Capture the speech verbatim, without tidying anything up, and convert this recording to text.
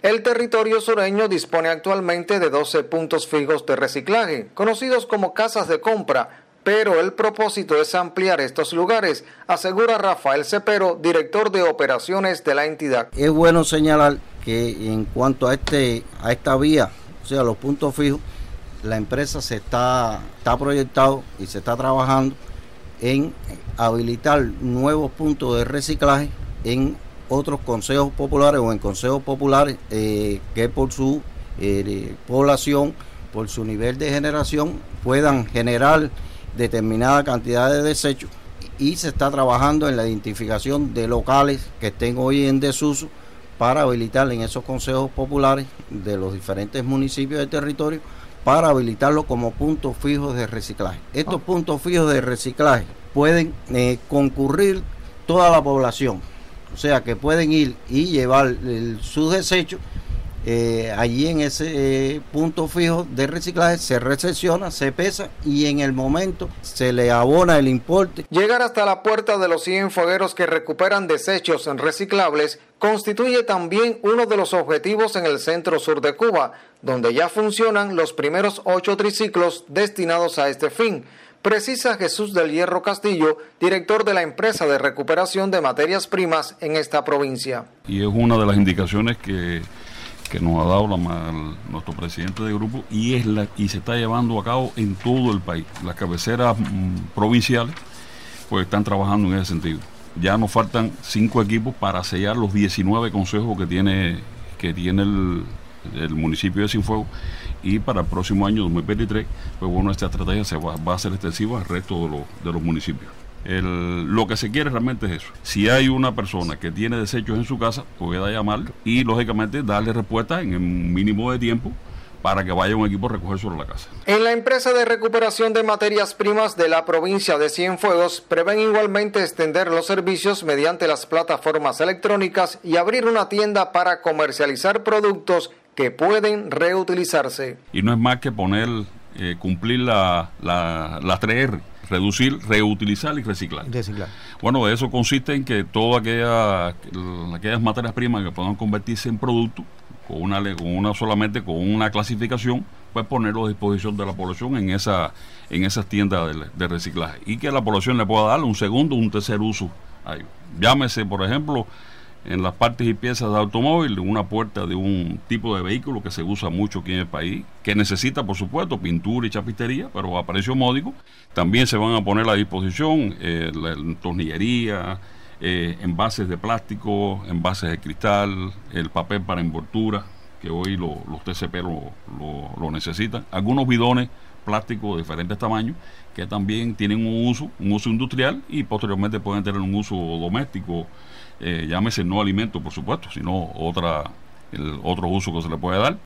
El territorio sureño dispone actualmente de doce puntos fijos de reciclaje, conocidos como casas de compra, pero el propósito es ampliar estos lugares, asegura Rafael Cepero, director de operaciones de la entidad. Es bueno señalar que en cuanto a este a esta vía, o sea, los puntos fijos, la empresa se está, está proyectado y se está trabajando en habilitar nuevos puntos de reciclaje en otros consejos populares o en consejos populares eh, que por su eh, población, por su nivel de generación, puedan generar determinada cantidad de desechos, y se está trabajando en la identificación de locales que estén hoy en desuso para habilitar en esos consejos populares de los diferentes municipios del territorio, para habilitarlo como puntos fijos de reciclaje. Estos puntos fijos de reciclaje pueden eh, concurrir toda la población, o sea que pueden ir y llevar el, sus desechos eh, allí en ese eh, punto fijo de reciclaje, se recepciona, se pesa y en el momento se le abona el importe. Llegar hasta la puerta de los cien fogueros que recuperan desechos reciclables constituye también uno de los objetivos en el centro sur de Cuba, donde ya funcionan los primeros ocho triciclos destinados a este fin. Precisa Jesús del Hierro Castillo, director de la empresa de recuperación de materias primas en esta provincia. Y es una de las indicaciones que, que nos ha dado la, el, nuestro presidente de grupo, y es la y se está llevando a cabo en todo el país. Las cabeceras mm, provinciales pues están trabajando en ese sentido. Ya nos faltan cinco equipos para sellar los diecinueve consejos que tiene, que tiene el, el municipio de Cienfuegos, y para el próximo año dos mil veintitrés, pues bueno, esta estrategia se va, va a ser extensiva al resto de, lo, de los municipios. El, lo que se quiere realmente es eso. Si hay una persona que tiene desechos en su casa, pueda llamar y lógicamente darle respuesta en un mínimo de tiempo para que vaya un equipo a recoger sobre la casa. En la empresa de recuperación de materias primas de la provincia de Cienfuegos prevén igualmente extender los servicios mediante las plataformas electrónicas y abrir una tienda para comercializar productos que pueden reutilizarse. Y no es más que poner, eh, cumplir la, la, las tres R, reducir, reutilizar y reciclar. reciclar. Bueno, de eso consiste en que todas aquellas, aquellas materias primas que puedan convertirse en productos, con una, con una solamente con una clasificación, pues ponerlo a disposición de la población en esa en esas tiendas de, de reciclaje, y que la población le pueda dar un segundo o un tercer uso a ello. Llámese, por ejemplo, en las partes y piezas de automóvil, una puerta de un tipo de vehículo que se usa mucho aquí en el país, que necesita, por supuesto, pintura y chapistería, pero a precio módico. También se van a poner a disposición eh, la, la tornillería, eh, envases de plástico, envases de cristal, el papel para envoltura, que hoy lo, los T C P lo, lo, lo necesitan, algunos bidones plásticos de diferentes tamaños que también tienen un uso, un uso industrial, y posteriormente pueden tener un uso doméstico, eh, llámese no alimento, por supuesto, sino otra, el otro uso que se le puede dar.